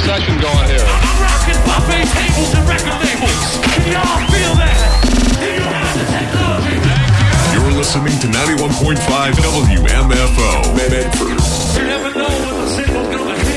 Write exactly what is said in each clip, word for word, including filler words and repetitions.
session going here. I'm rocking buffet tables and record labels. Can y'all feel that? Do you have the technology? Thank you. You're listening to ninety-one point five W M F O. Medford. You never know when the single's gonna hit.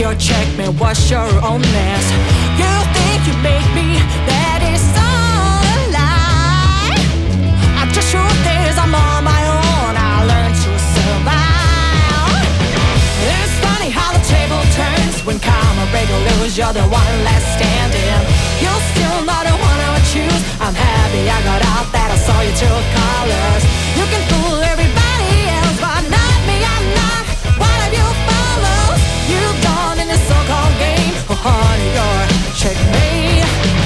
your checkmate was your own mess. You think you make me, that is all a lie. The truth is I'm on my own, I learned to survive. It's funny how the table turns when karma breaks loose. You're the one left standing. You're still not the one I would choose. I'm happy I got out that I saw you two colors. You can fool everybody else, but not me, I'm not one of you follows. You've gone in this so-called game. Oh honey, you're checkmate.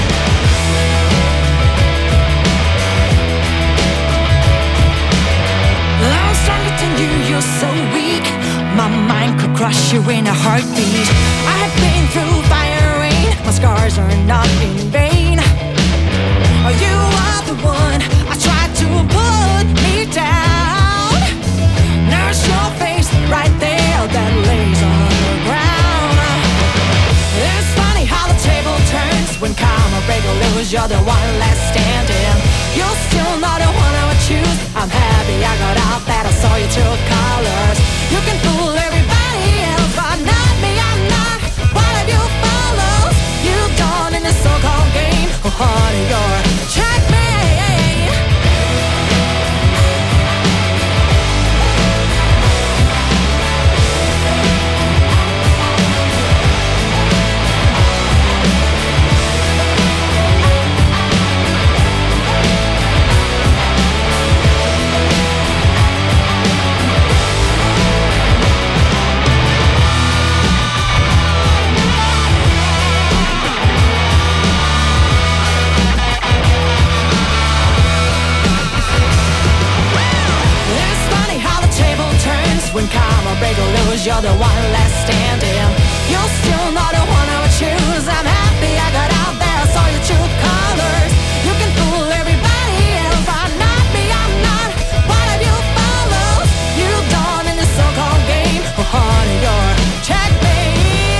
I'm stronger than you, you're so weak. My mind could crush you in a heartbeat. I have been through fire and rain. My scars are not in vain. You are the one I tried to put me down. There's your face right there that lays on the ground. It's funny how the table turns when karma breaks loose. You're the one left standing. You're still not the one I would choose. I'm happy I got out that I saw you two colors. You can fool everybody else, but not me, I'm not one of you follows. You've gone in this so-called game. Oh honey, you're checkmate. When karma breaks loose, you're the one left standing. You're still not the one I would choose. I'm happy I got out there, I saw your true colors. You can fool everybody else, but not me, I'm not one of you follows. You've gone in this so-called game. Oh honey, you're checkmate.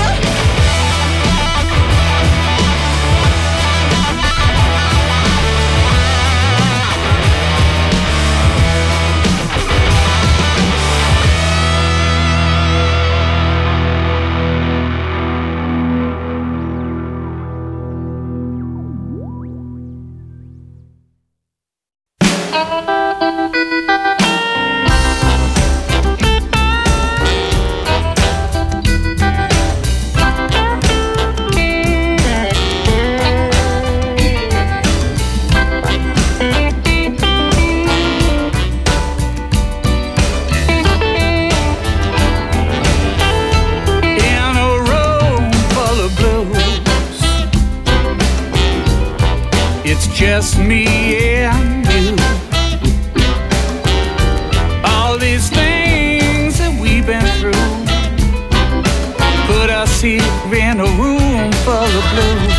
Just me and you. All these things that we've been through put us here in a room full of blues.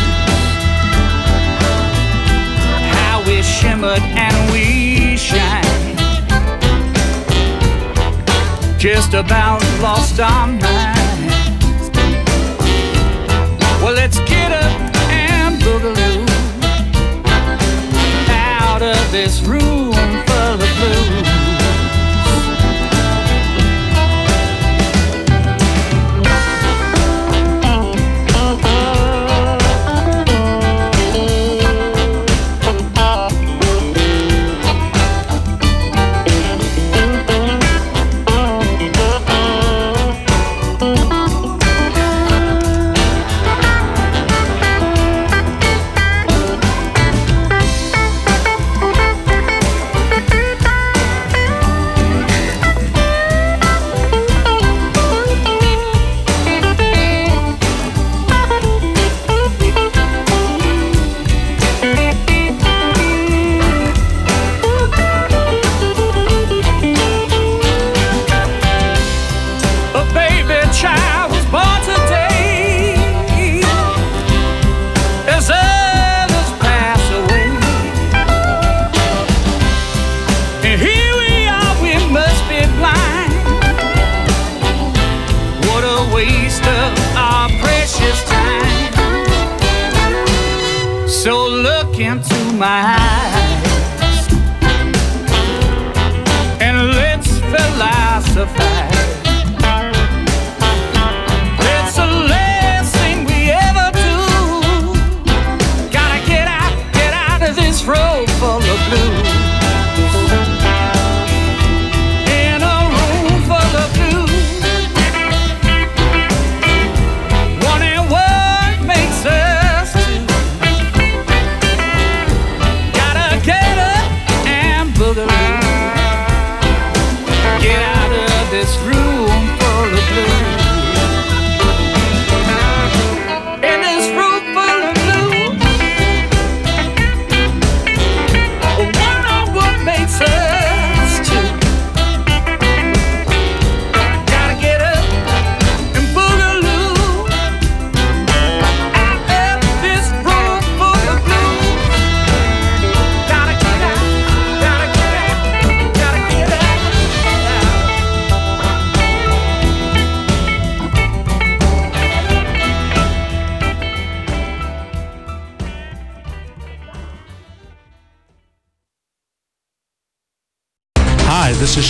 How we shimmered and we shine, just about lost our minds. Well, let's get up and boogaloo out of this room full of blues. So look into my eyes and let's philosophize. Let's let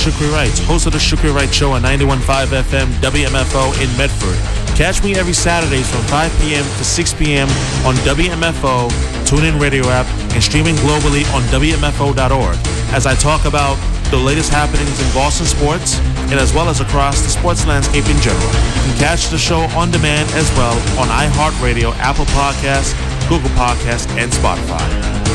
Shukri Wright, host of the Shukri Wright Show on ninety-one point five F M W M F O in Medford. Catch me every Saturdays from five p.m. to six p.m. on W M F O, TuneIn Radio app, and streaming globally on W M F O dot org as I talk about the latest happenings in Boston sports and as well as across the sports landscape in general. You can catch the show on demand as well on iHeartRadio, Apple Podcasts, Google Podcasts, and Spotify.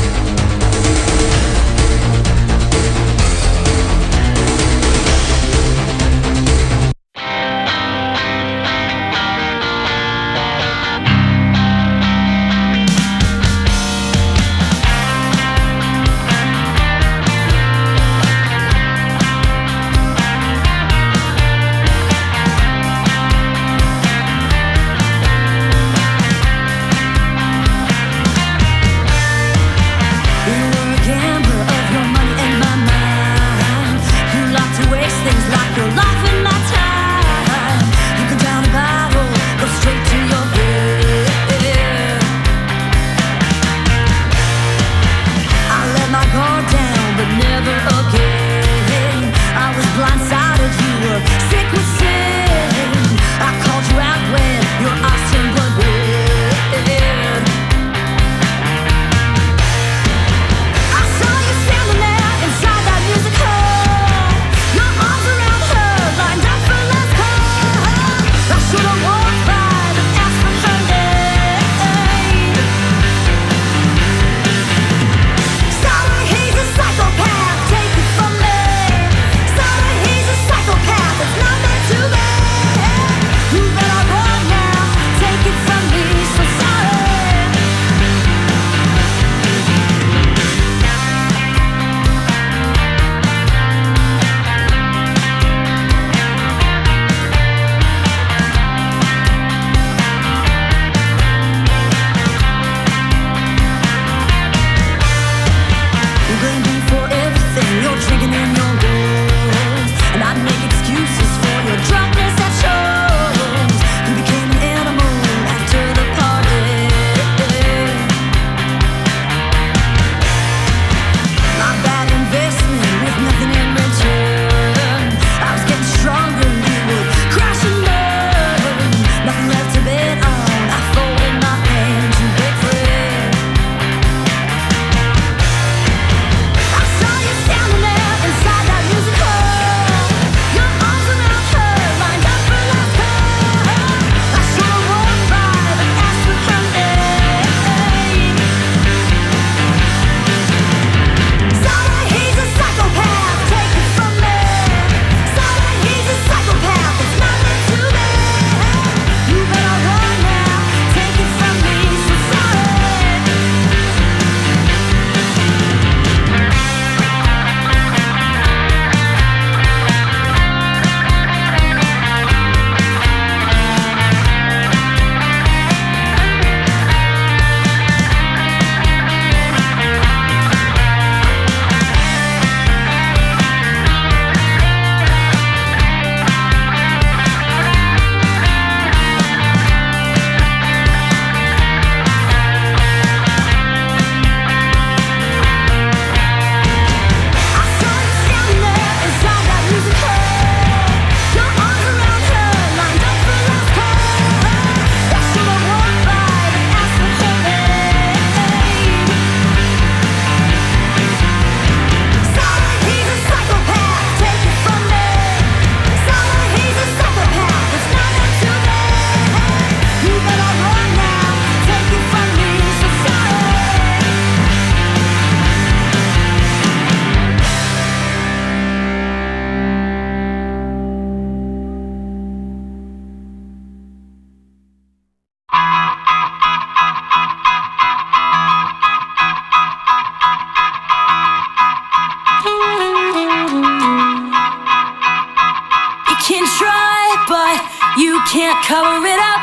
can't cover it up.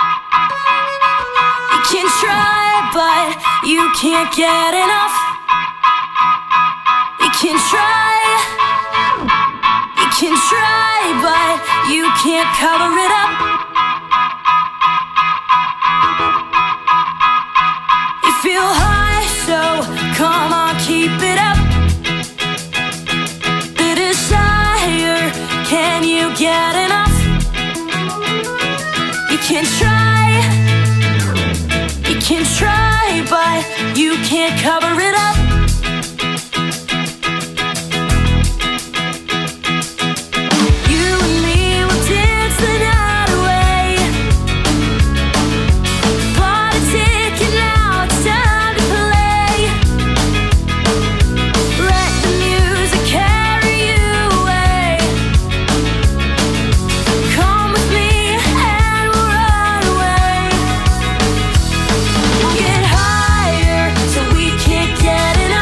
You can try, but you can't get enough. You can try, you can try, but you can't cover it up. You feel high, so come on, keep it up. The desire can try, you can try, but you can't cover it up. You and me will dance the night away. Clock ticking now, it's time to play. Let the music carry you away. Come with me and we'll run away. Get higher so we can't get enough.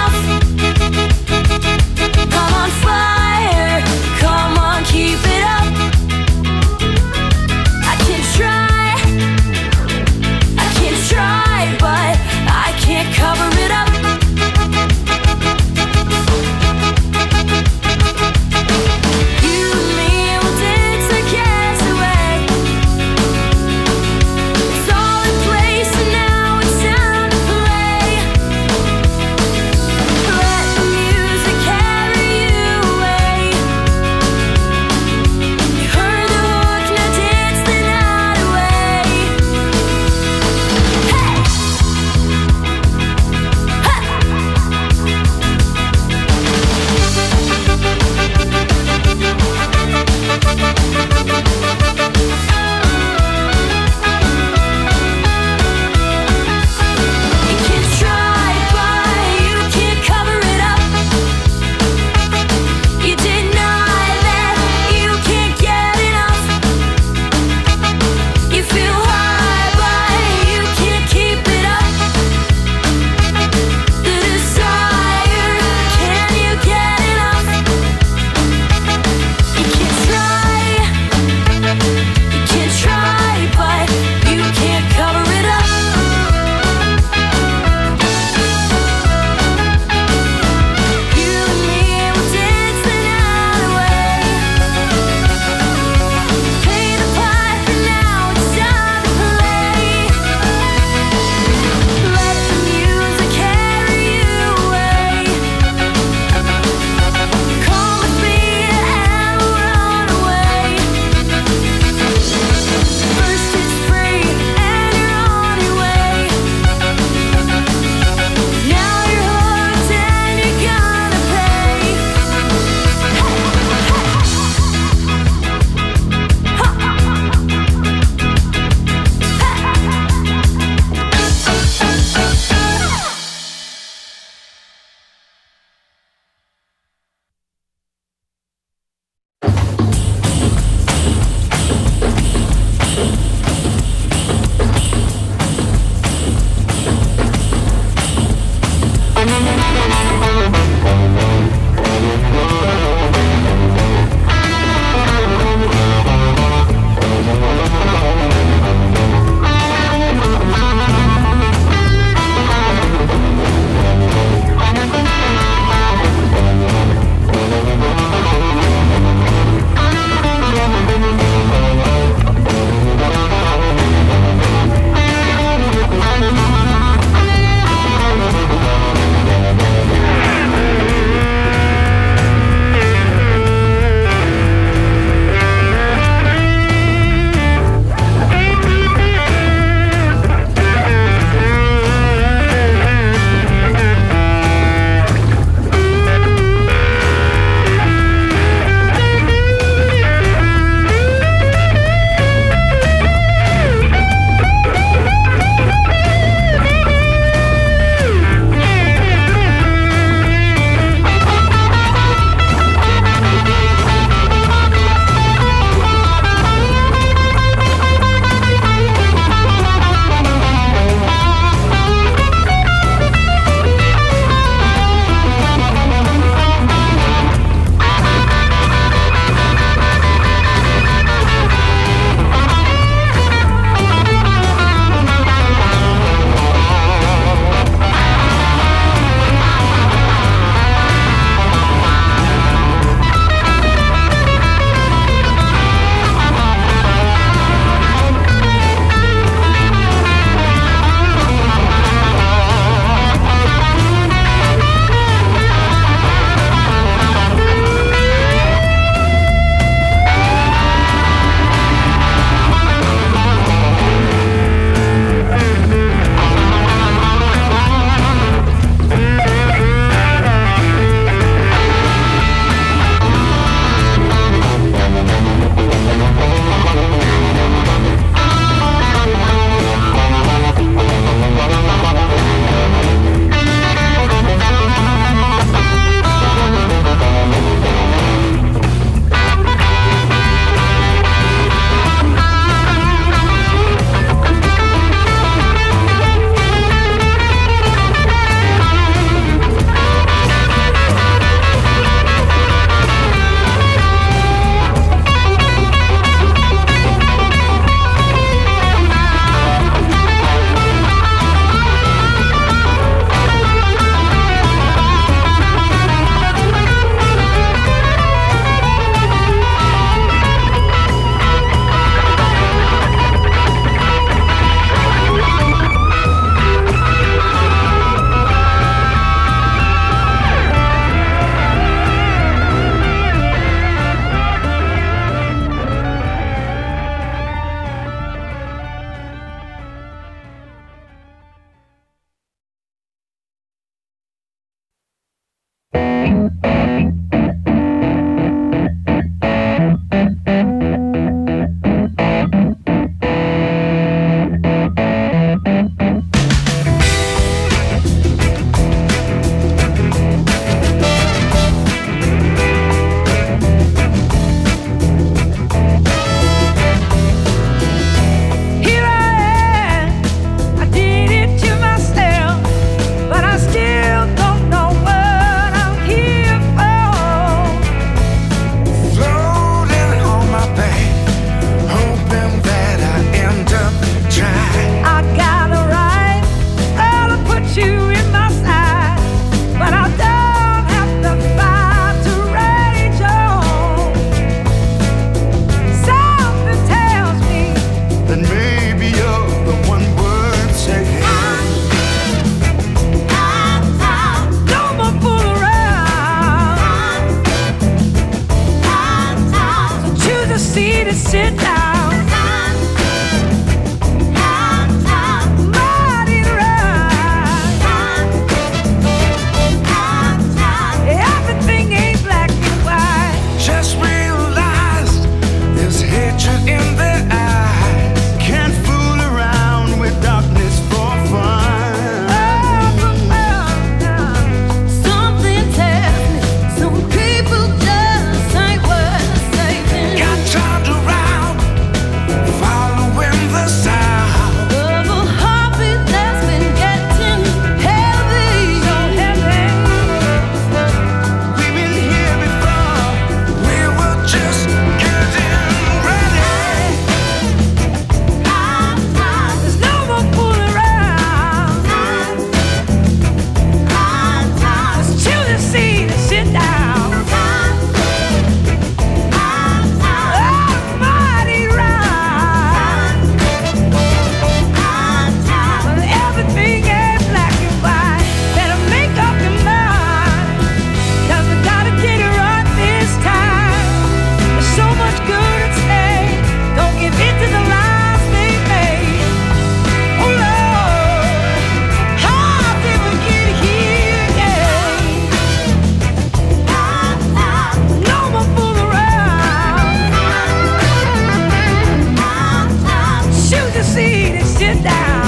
seat and sit down.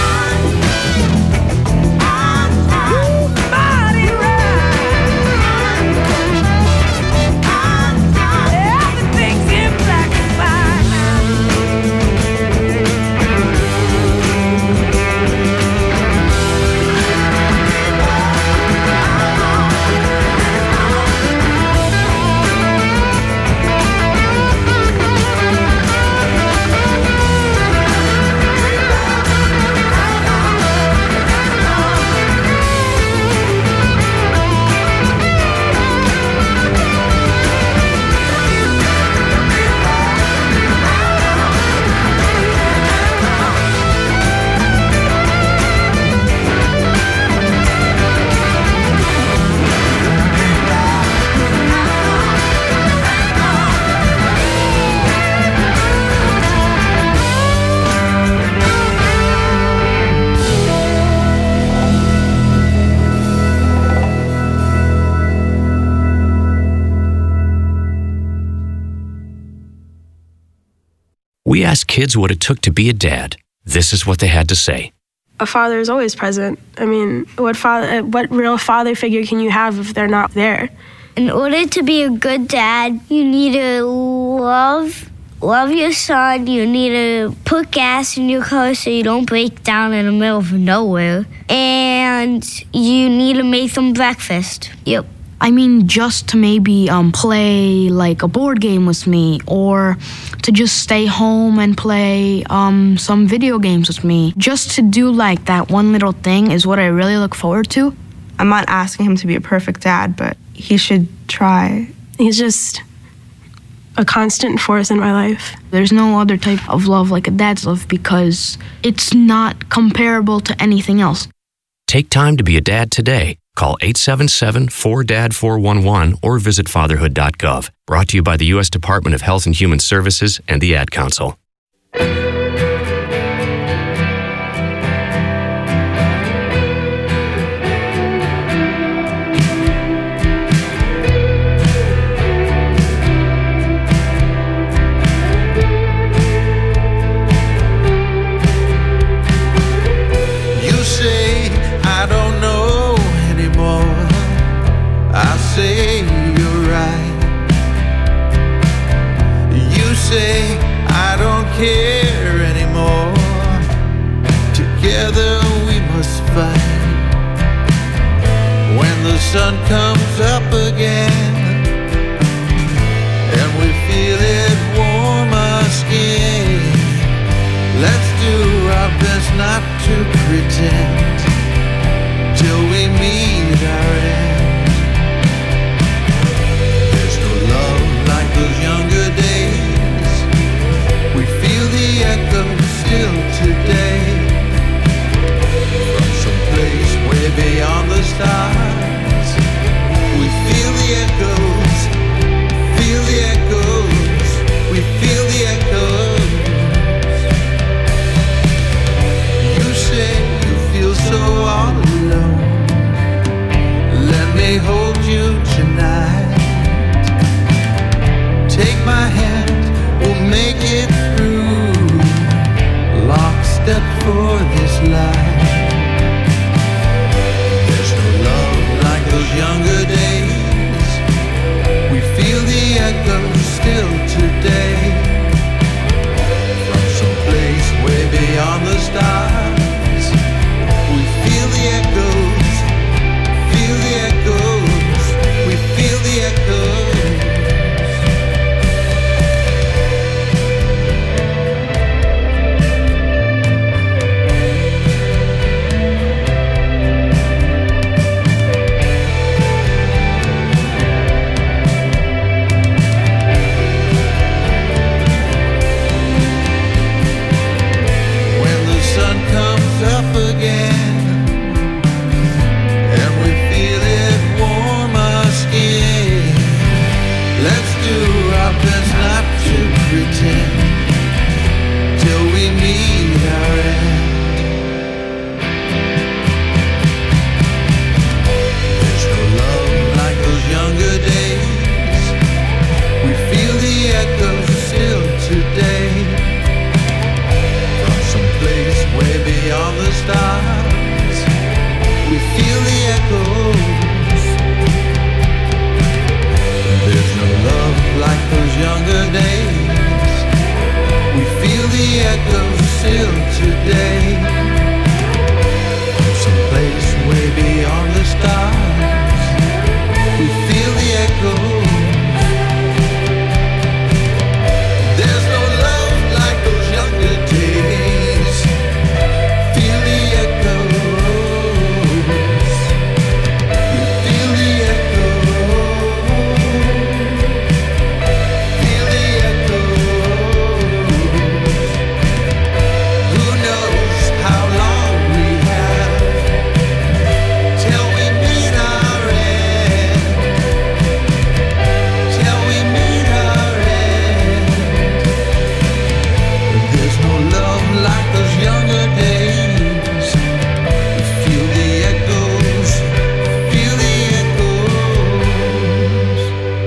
We asked kids what it took to be a dad. This is what they had to say. A father is always present. I mean, what father, what real father figure can you have if they're not there? In order to be a good dad, you need to love, love your son. You need to put gas in your car so you don't break down in the middle of nowhere. And you need to make them breakfast. Yep. I mean, just to maybe um, play like a board game with me, or to just stay home and play um, some video games with me. Just to do like that one little thing is what I really look forward to. I'm not asking him to be a perfect dad, but he should try. He's just a constant force in my life. There's no other type of love like a dad's love because it's not comparable to anything else. Take time to be a dad today. Call eight seven seven, four D A D, four one one or visit fatherhood dot gov. Brought to you by the U S Department of Health and Human Services and the Ad Council. You say I don't know anymore. I say you're right. You say I don't care anymore. Together we must fight. When the sun comes up again and we feel it warm our skin, let's do our best not to pretend till we meet our end. There's no love like those younger days. We feel the echo still today. From some place way beyond the stars, we feel the echoes, feel the echoes, we feel the echoes. You say you feel so all alone. Let me hold you tonight. Take my hand, we'll make it through. Lockstep for this life. There's no love like those younger days. We feel the echoes still today. From some place way beyond the stars, we feel the echoes, feel the echoes, we feel the echoes. still today. Someplace way beyond the stars, we feel the echoes. There's no love like those younger days. Feel the echoes. We feel the echoes. Feel the echoes. Who knows how long we have till we meet our end? Till we meet our end. There's no love like those younger days. Feel the echoes. Feel the echoes.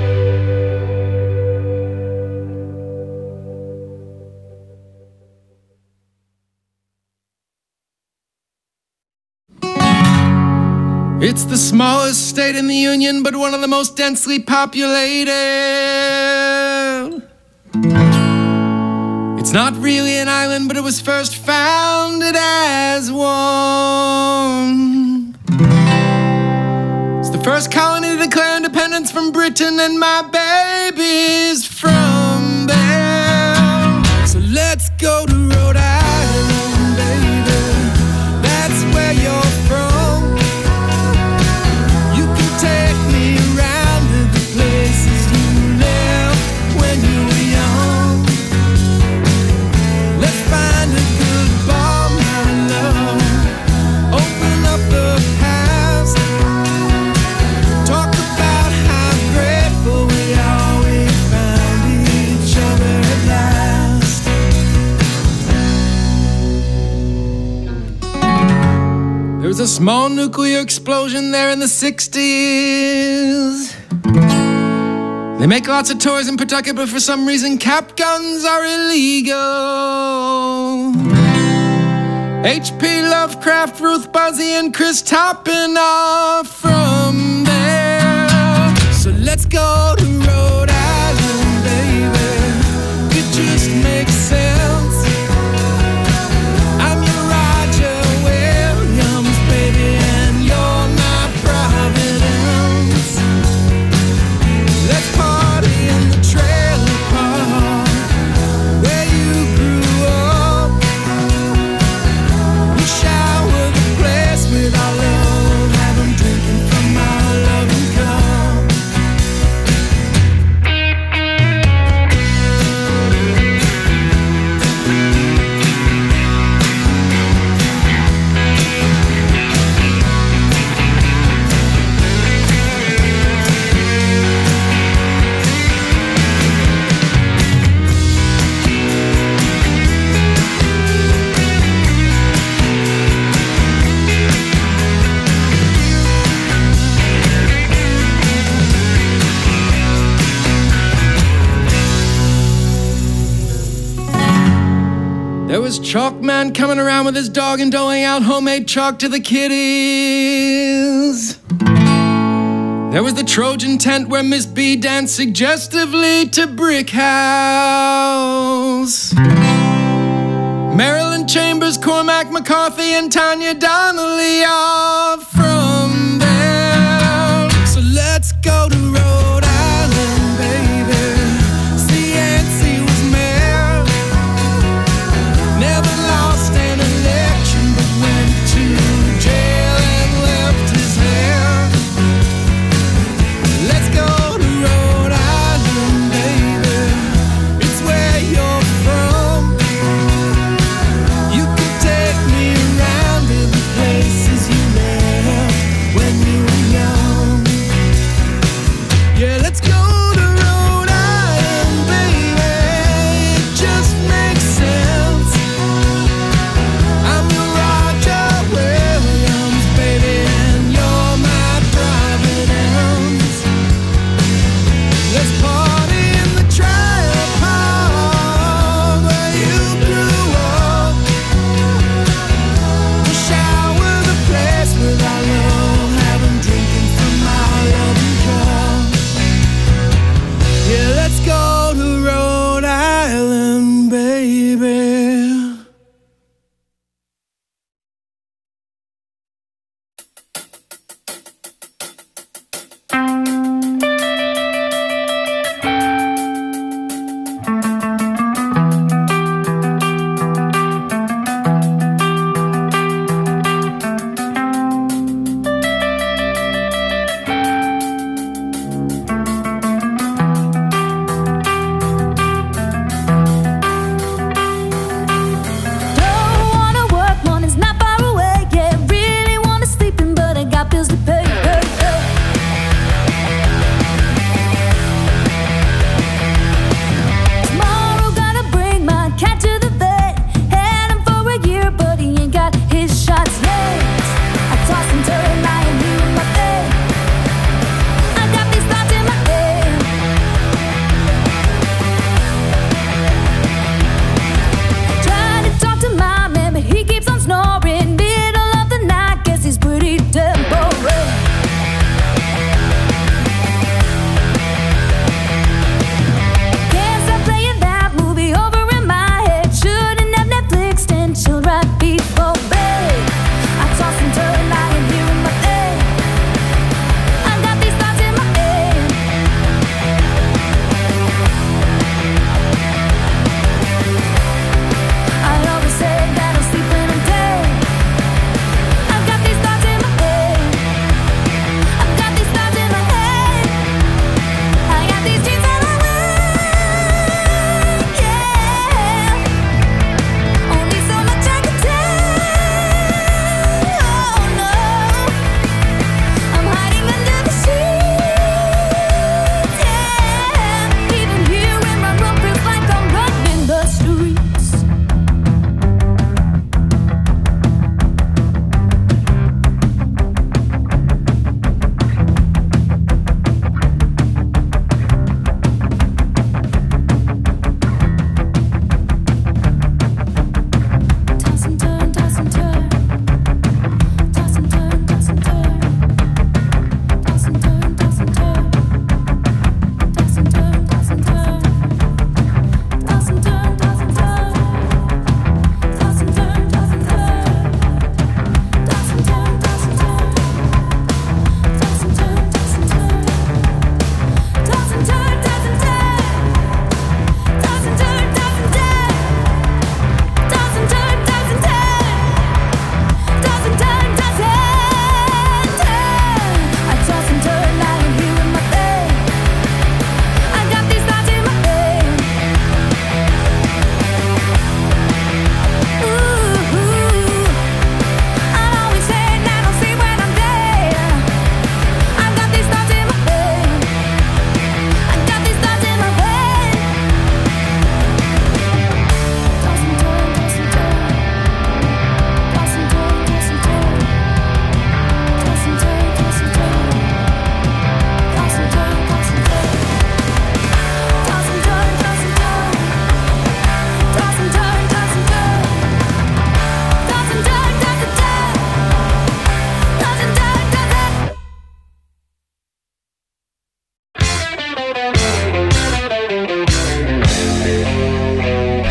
It's the smallest state in the Union, but one of the most densely populated. It's not really an island, but it was first founded as one. It's the first colony to declare independence from Britain, and my baby's from there. So let's go to Rhode Island, baby. That's where you're from. You can take me around to the places you left when you were young. Let's find a good bar, my love. Open up the past. Talk about how grateful we are we found each other at last. There was a small nuclear explosion there in the sixties. They make lots of toys in Pawtucket, but for some reason cap guns are illegal. H P Lovecraft, Ruth Buzzy, and Chris Toppin are from there. So let's go to Rhode Island, baby. It just makes sense. I'm your Roger Williams, baby, and you're my Providence. Let's party in the trailer park where you grew up. We shower the place with our love, have 'em drinking from our loving cup. There was Chalkman coming around with his dog and doling out homemade chalk to the kiddies. There was the Trojan tent where Miss B danced suggestively to Brick House. Marilyn Chambers, Cormac McCarthy, and Tanya Donnelly are from there. So let's go to Rhode Island, baby. See, Yancey was mayor. Never lost an election, but went to jail and left his hair. Let's go to Rhode Island, baby. It's where you're from. You can take me around to the places you left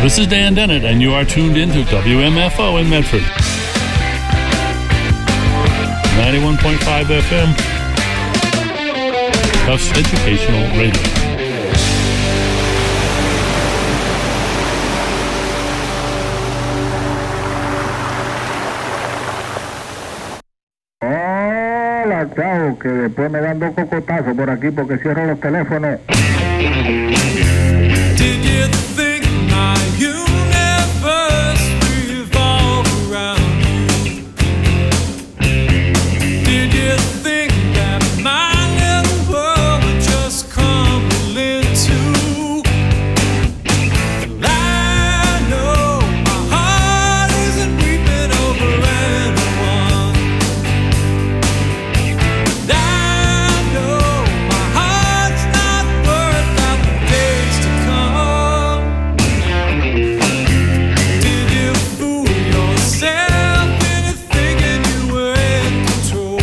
This is Dan Dennett, and you are tuned into W M F O in Medford. ninety-one point five F M. Tufts Educational Radio. Hola, chao, que después me dan dos cocotazos por aquí porque cierro los teléfonos. Did you think my universe revolved around you? Did you think that my little world would just crumble into? Well, I know my heart isn't weeping over anyone. And I know my heart's not worried about the days to come. Did you fool yourself into thinking you were in control?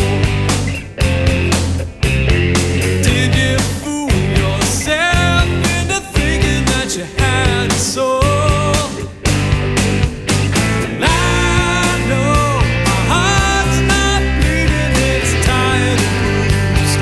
Did you fool yourself into thinking that you had a soul? Well, I know my heart's not bleeding, it's tired and bruised.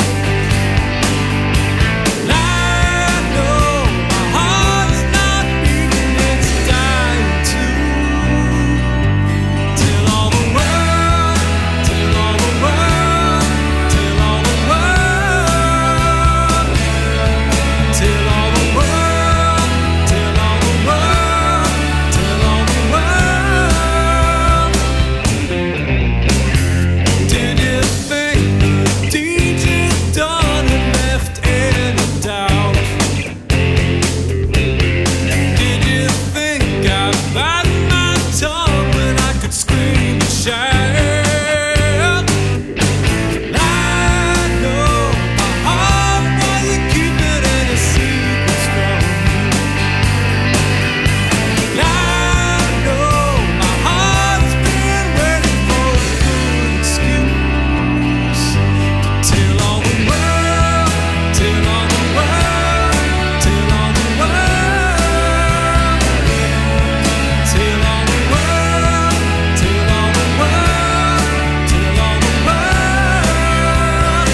Well, I know my heart's not beating, it's dying too. Till all the world, till all the world, till all the world, till all the world, till all the world, till all the world. Did you think the deed you'd done had left any doubt? Did you think I bite my tongue when I could scream and shout? I know my heart wasn't keeping any secrets from you. I know my heart's been waiting for a good excuse to tell all the world, tell all the world, tell all the world, tell all the world, tell all the world, tell all the world.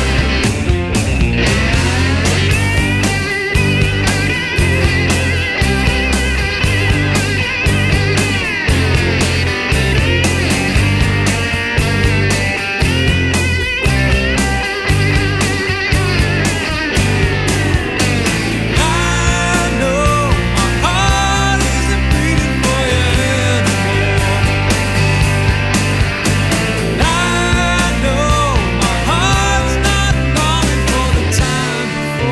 I know my heart isn't beating for you anymore. I know my heart's not longing for the time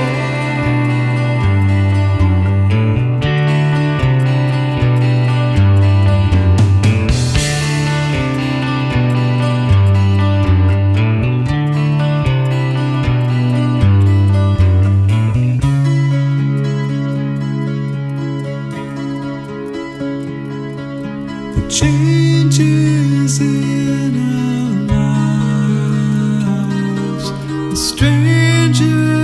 The changes in our lives, the stranger